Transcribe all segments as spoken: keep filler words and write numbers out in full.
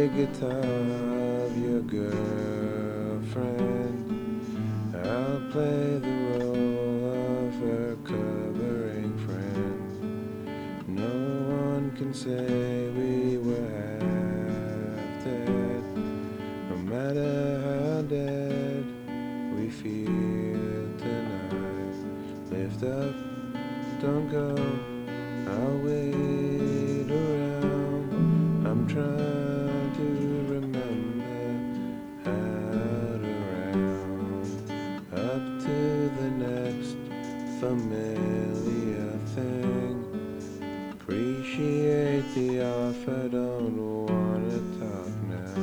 guitar of your girlfriend. I'll play the role of her covering friend. No one can say we were half dead, no matter how dead we feel tonight. Lift up, don't go, I'll wait around. I'm trying to remember how to round up to the next familiar thing. Appreciate the offer, don't wanna talk now.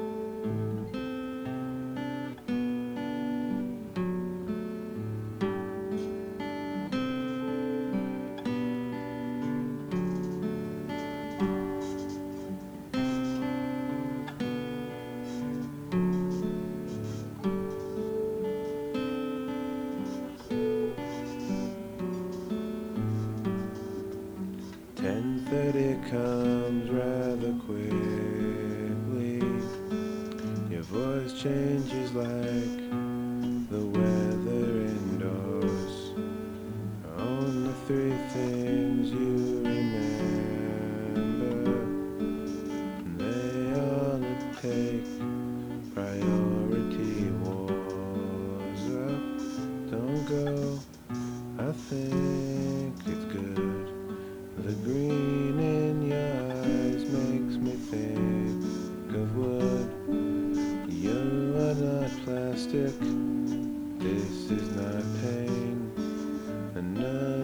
Ten thirty comes rather quickly. Your voice changes like the weather indoors. Only three things you remember, and they all take priority wars up. Don't go, I think it's good. The green in your eyes makes me think of wood. You are not plastic, this is not pain. Another